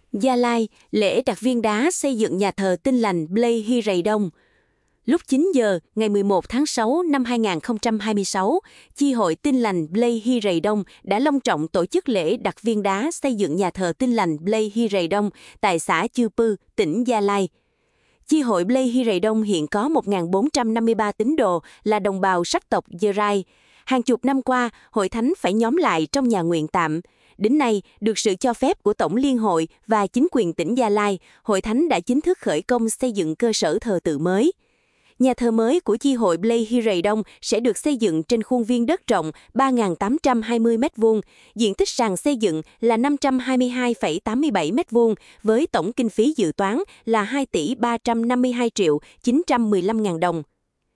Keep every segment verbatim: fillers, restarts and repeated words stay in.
Gia Lai, lễ đặt viên đá xây dựng nhà thờ Tin Lành Plei Hy Rầy Đông. Lúc chín giờ, ngày mười một tháng sáu năm hai nghìn không trăm hai mươi sáu, Chi hội Tin Lành Plei Hy Rầy Đông đã long trọng tổ chức lễ đặt viên đá xây dựng nhà thờ Tin Lành Plei Hy Rầy Đông tại xã Chư Pư, tỉnh Gia Lai. Chi hội Plei Hy Rầy Đông hiện có một nghìn bốn trăm năm mươi ba tín đồ là đồng bào sắc tộc Dơ Rai. Hàng chục năm qua, hội thánh phải nhóm lại trong nhà nguyện tạm. Đến nay, được sự cho phép của Tổng Liên hội và chính quyền tỉnh Gia Lai, hội thánh đã chính thức khởi công xây dựng cơ sở thờ tự mới. Nhà thờ mới của chi hội Plei Hy Rầy Đông sẽ được xây dựng trên khuôn viên đất rộng ba nghìn tám trăm hai mươi mét vuông, diện tích sàn xây dựng là năm trăm hai mươi hai phẩy tám mươi bảy mét vuông, với tổng kinh phí dự toán là hai tỷ ba trăm năm mươi hai triệu chín trăm mười lăm ngàn đồng.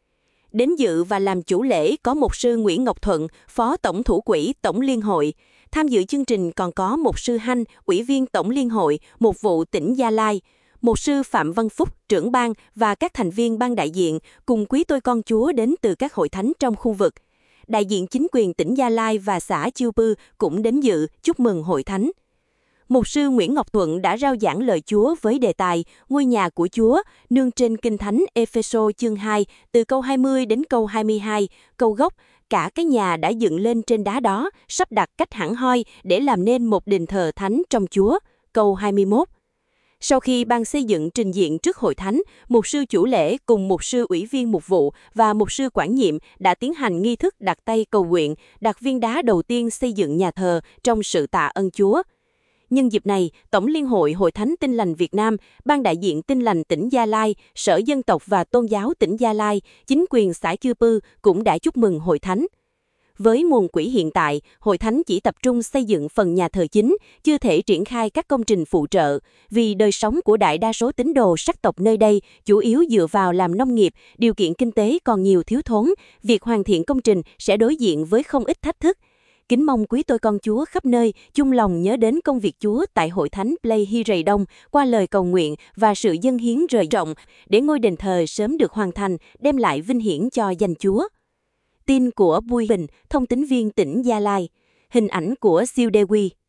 Đến dự và làm chủ lễ có mục sư Nguyễn Ngọc Thuận, Phó Tổng thủ quỹ Tổng Liên hội. Tham dự chương trình còn có mục sư Hanh, Ủy viên Tổng Liên hội, Mục vụ tỉnh Gia Lai, mục sư Phạm Văn Phúc, trưởng ban và các thành viên ban đại diện cùng quý tôi con Chúa đến từ các hội thánh trong khu vực. Đại diện chính quyền tỉnh Gia Lai và xã Chư Pư cũng đến dự chúc mừng hội thánh. Mục sư Nguyễn Ngọc Thuận đã rao giảng lời Chúa với đề tài Ngôi nhà của Chúa, nương trên Kinh Thánh Ê-phê-sô chương hai, từ câu hai mươi đến câu hai mươi hai, câu gốc, cả cái nhà đã dựng lên trên đá đó, sắp đặt cách hẳn hoi để làm nên một đền thờ thánh trong Chúa, câu hai mươi mốt. Sau khi ban xây dựng trình diện trước hội thánh, mục sư chủ lễ cùng mục sư ủy viên mục vụ và mục sư quản nhiệm đã tiến hành nghi thức đặt tay cầu nguyện, đặt viên đá đầu tiên xây dựng nhà thờ trong sự tạ ơn Chúa. Nhân dịp này, Tổng Liên hội Hội Thánh Tin Lành Việt Nam, Ban đại diện Tin Lành tỉnh Gia Lai, Sở Dân tộc và Tôn giáo tỉnh Gia Lai, chính quyền xã Chư Pư cũng đã chúc mừng hội thánh. Với nguồn quỹ hiện tại, hội thánh chỉ tập trung xây dựng phần nhà thờ chính, chưa thể triển khai các công trình phụ trợ, vì đời sống của đại đa số tín đồ sắc tộc nơi đây chủ yếu dựa vào làm nông nghiệp, điều kiện kinh tế còn nhiều thiếu thốn, việc hoàn thiện công trình sẽ đối diện với không ít thách thức. Kính mong quý tôi con Chúa khắp nơi chung lòng nhớ đến công việc Chúa tại hội thánh Plei Hy Rầy Đông qua lời cầu nguyện và sự dâng hiến rời rộng để ngôi đền thờ sớm được hoàn thành, đem lại vinh hiển cho danh Chúa. Tin của Bùi Bình, thông tín viên tỉnh Gia Lai. Hình ảnh của Siêu Đê Quy.